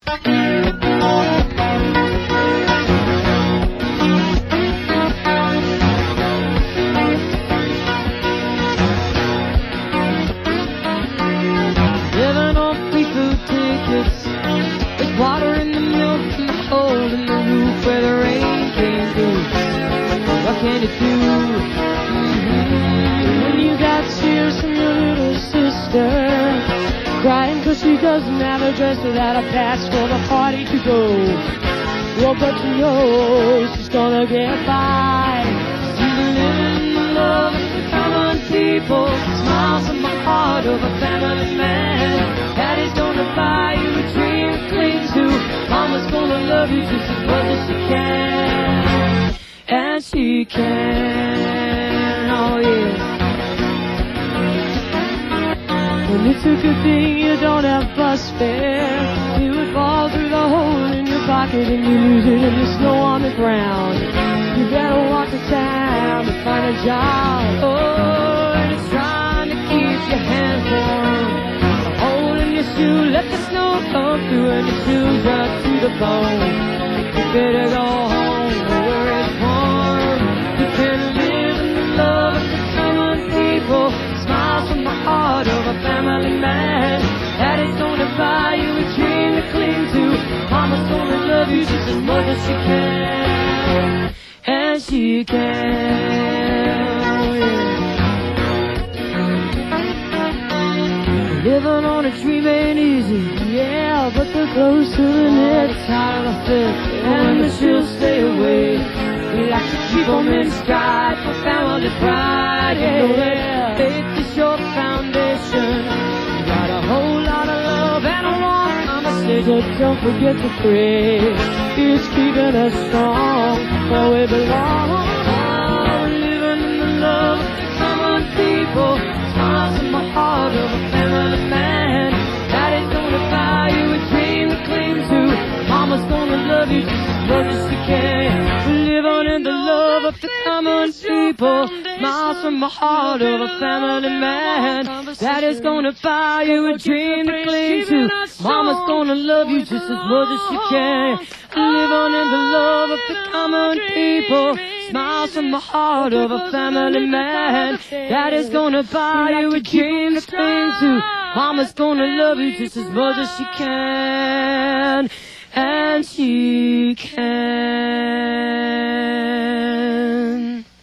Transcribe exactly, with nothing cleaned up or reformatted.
Living on free food tickets, with water in the milk and the hole in the roof where the rain came through. What can you do mm-hmm. when you got tears from your little sister, crying cause she doesn't have a dress without a pass for the party to go? Well, but you know she's gonna get by. She's living in the love of the common people, smiles from the heart of a family man. Daddy's gonna buy you a dream to cling to. Mama's gonna love you just as much as she can. And she can, oh yeah. When it's a good thing you don't have bus fare, it would fall through the hole in your pocket and you lose it in the snow on the ground. You better walk to town to find a job. Oh, and it's trying to keep your hands warm. A hole in your shoe, let the snow come through and your shoes run to the bone. You better go home where it's warm. You can live in the love of the common people, smiles from the heart of a family man. Daddy's gonna buy you a dream to cling to. Mama's gonna love you just as much as she can. And she can, oh yeah. Living on a dream ain't easy, yeah, but the close to the net, tired of fit, and the chills stay away. We like to keep them in stride for family pride, yeah. Faith is your foundation. You got a whole lot of love and a warm conversation. Don't forget to pray. It's keeping us strong where we belong. Oh, living in the love of the common people, smiles in the heart of a family man. Daddy's gonna buy you a dream to cling to. Mama's gonna love you just as much as she can. Living in the love of the common people, smiles from the heart of a family man. Daddy's gonna buy you a dream to cling to. Mama's gonna love you just as much as she can. Living in the love of the common people, smiles from the heart of a family man. Daddy's gonna buy you a dream to cling to. Mama's gonna love you just as much as she can. And she can.